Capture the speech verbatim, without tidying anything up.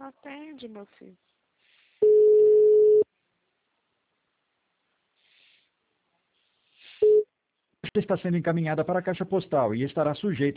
Atende, meu filho. Está sendo encaminhada para a caixa postal e estará sujeita